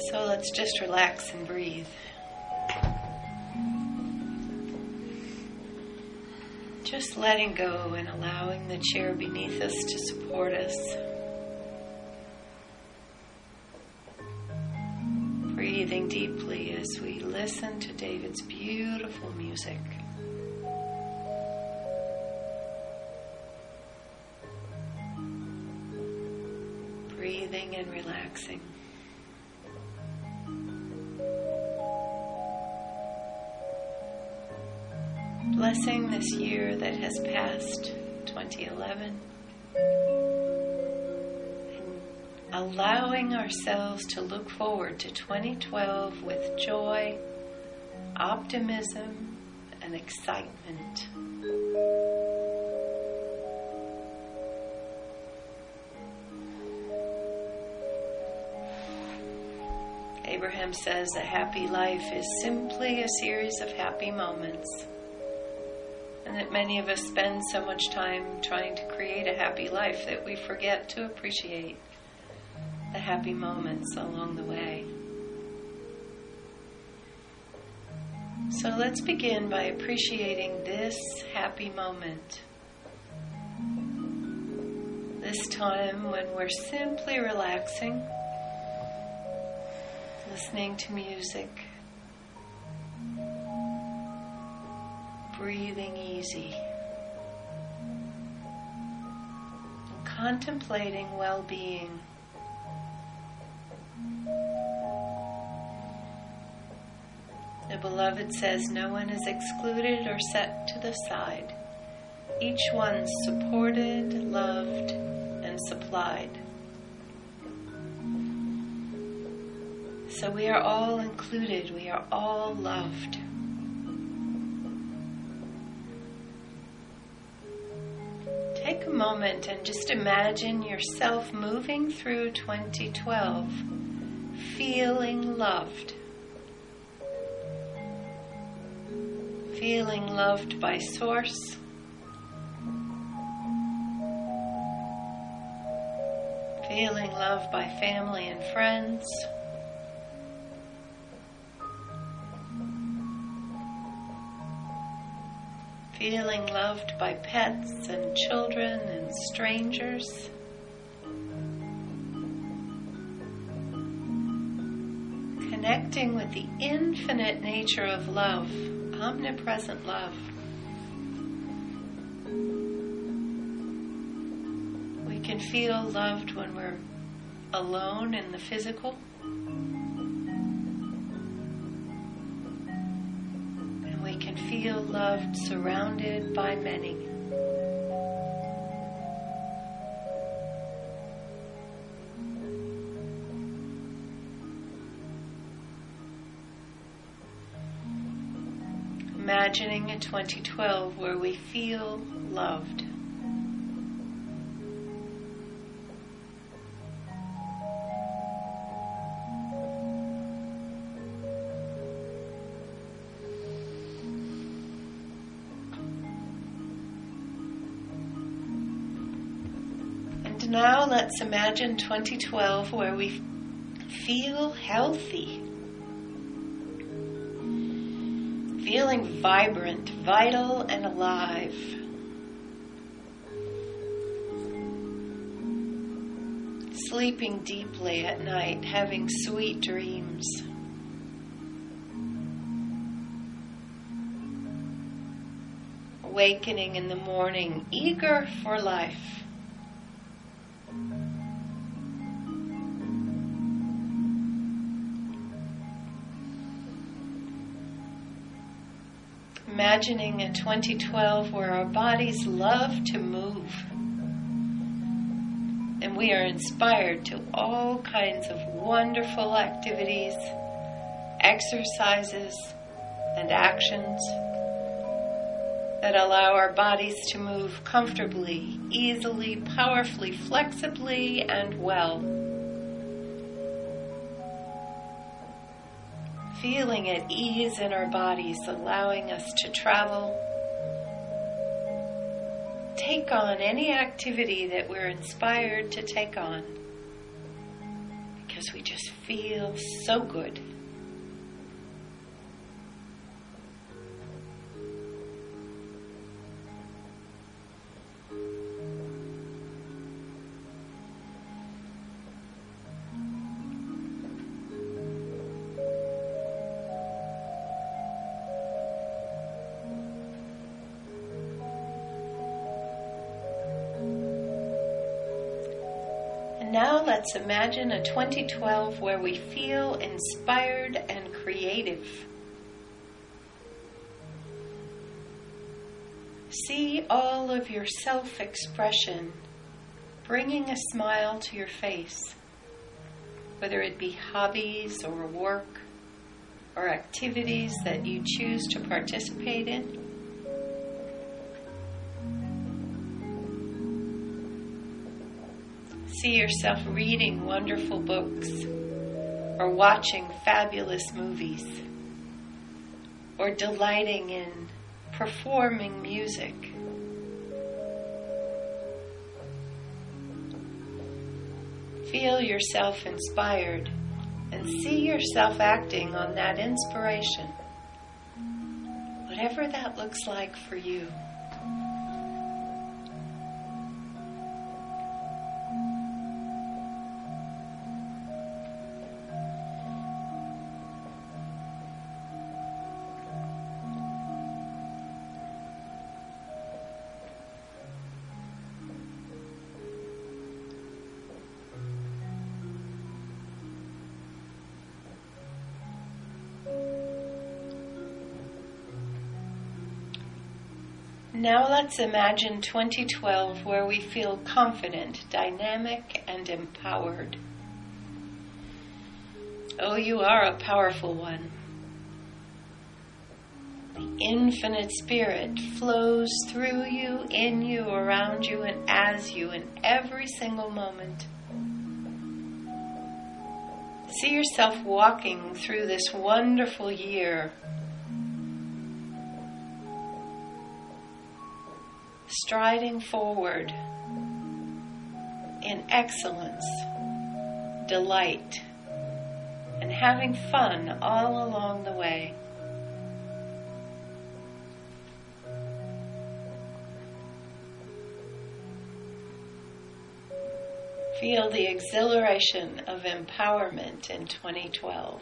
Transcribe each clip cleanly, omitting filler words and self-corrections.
So let's just relax and breathe. Just letting go and allowing the chair beneath us to support us. Breathing deeply as we listen to David's beautiful music. Breathing and relaxing. Blessing this year that has passed, 2011, and allowing ourselves to look forward to 2012 with joy, optimism, and excitement. Abraham says a happy life is simply a series of happy moments, and that many of us spend so much time trying to create a happy life that we forget to appreciate the happy moments along the way. So let's begin by appreciating this happy moment. This time when we're simply relaxing, listening to music, breathing easy, and contemplating well-being. The Beloved says no one is excluded or set to the side. Each one supported, loved, and supplied. So we are all included, we are all loved. Take a moment and just imagine yourself moving through 2012, feeling loved. Feeling loved by Source. Feeling loved by family and friends. Feeling loved by pets and children and strangers. Connecting with the infinite nature of love, omnipresent love. We can feel loved when we're alone in the physical. We can feel loved surrounded by many. Imagining a 2012 where we feel loved. Now let's imagine 2012 where we feel healthy. Feeling vibrant, vital, and alive. Sleeping deeply at night, having sweet dreams. Awakening in the morning, eager for life. Imagining a 2012 where our bodies love to move and we are inspired to all kinds of wonderful activities, exercises, and actions that allow our bodies to move comfortably, easily, powerfully, flexibly, and well. Feeling at ease in our bodies, allowing us to travel, take on any activity that we're inspired to take on. It because we just feel so good. Now let's imagine a 2012 where we feel inspired and creative. See all of your self-expression bringing a smile to your face, whether it be hobbies or work or activities that you choose to participate in. See yourself reading wonderful books, or watching fabulous movies, or delighting in performing music. Feel yourself inspired and see yourself acting on that inspiration, whatever that looks like for you. Now let's imagine 2012 where we feel confident, dynamic, and empowered. Oh, you are a powerful one. The infinite spirit flows through you, in you, around you, and as you in every single moment. See yourself walking through this wonderful year, striding forward in excellence, delight, and having fun all along the way. Feel the exhilaration of empowerment in 2012.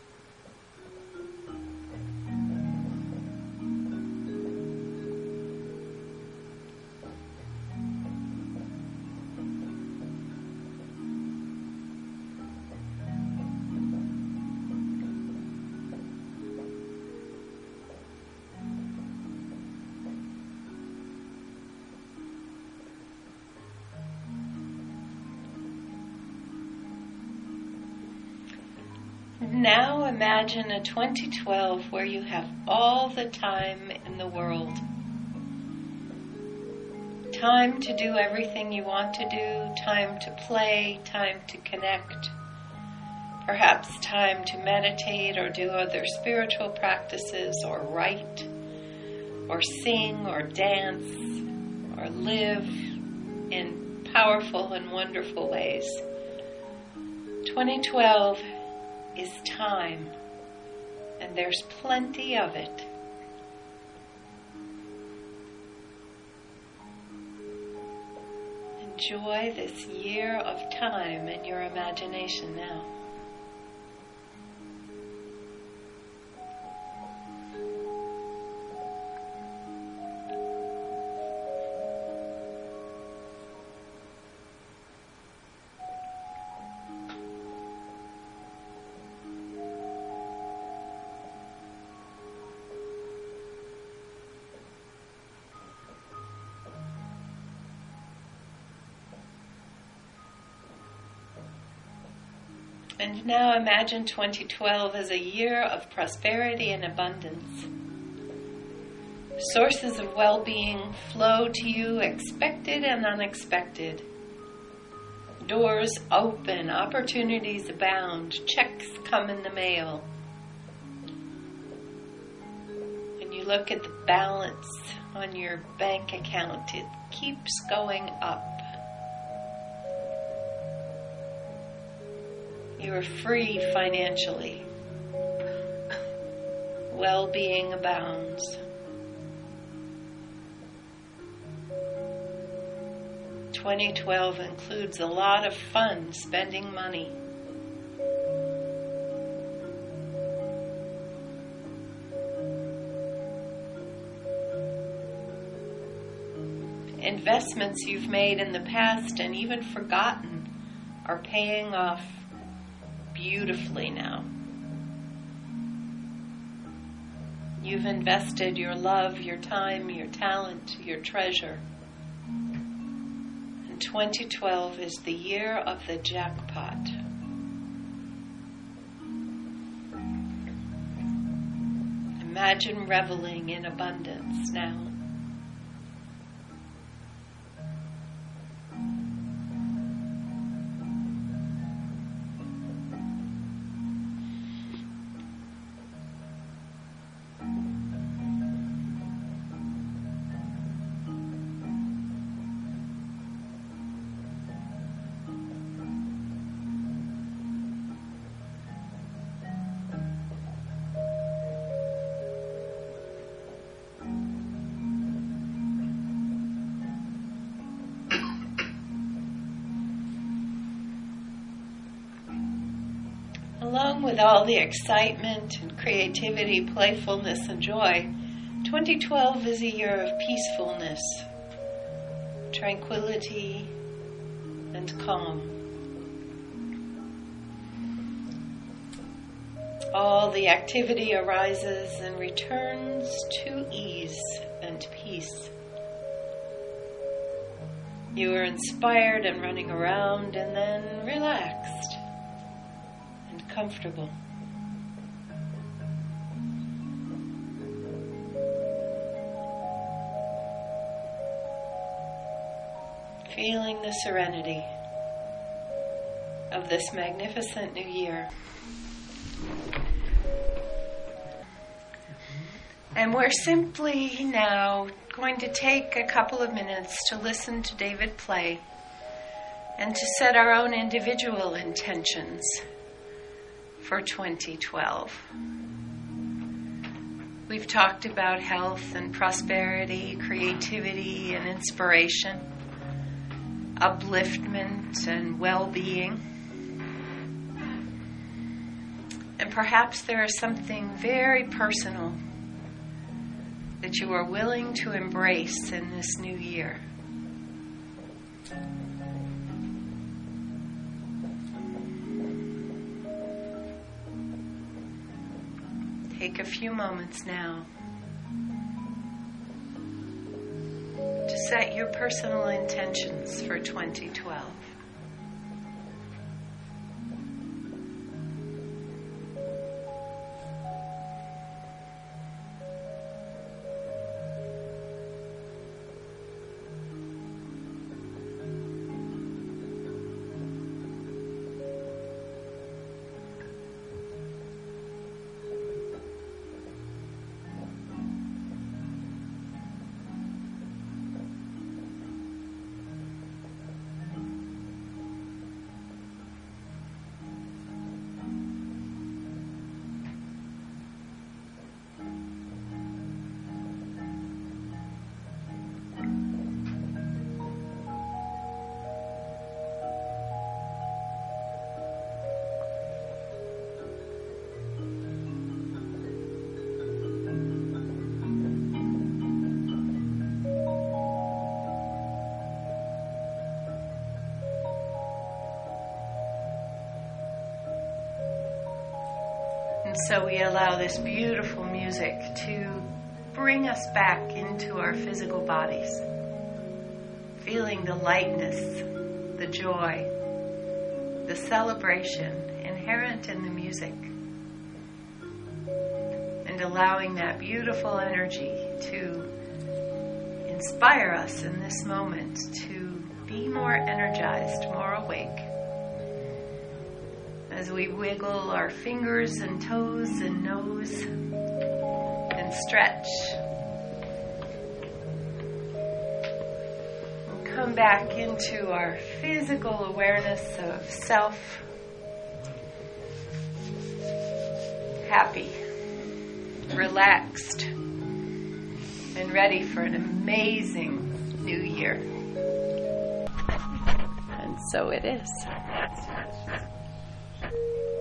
Now imagine a 2012 where you have all the time in the world. Time to do everything you want to do, time to play, time to connect. Perhaps time to meditate or do other spiritual practices, or write, or sing, or dance, or live in powerful and wonderful ways. 2012 is time, and there's plenty of it. Enjoy this year of time in your imagination now. And now imagine 2012 as a year of prosperity and abundance. Sources of well-being flow to you, expected and unexpected. Doors open, opportunities abound, checks come in the mail. And you look at the balance on your bank account, it keeps going up. You are free financially. Well-being abounds. 2012 includes a lot of fun spending money. Investments you've made in the past and even forgotten are paying off beautifully now. You've invested your love, your time, your talent, your treasure. And 2012 is the year of the jackpot. Imagine reveling in abundance now. Along with all the excitement and creativity, playfulness and joy, 2012 is a year of peacefulness, tranquility, and calm. All the activity arises and returns to ease and peace. You are inspired and running around and then relaxed. Comfortable. Feeling the serenity of this magnificent new year. And we're simply now going to take a couple of minutes to listen to David play and to set our own individual intentions for 2012. We've talked about health and prosperity, creativity and inspiration, upliftment and well-being. And perhaps there is something very personal that you are willing to embrace in this new year. Take a few moments now to set your personal intentions for 2012. So we allow this beautiful music to bring us back into our physical bodies, feeling the lightness, the joy, the celebration inherent in the music, and allowing that beautiful energy to inspire us in this moment to be more energized, more awake. As we wiggle our fingers and toes and nose and stretch. We'll come back into our physical awareness of self happy, relaxed, and ready for an amazing new year. And so it is.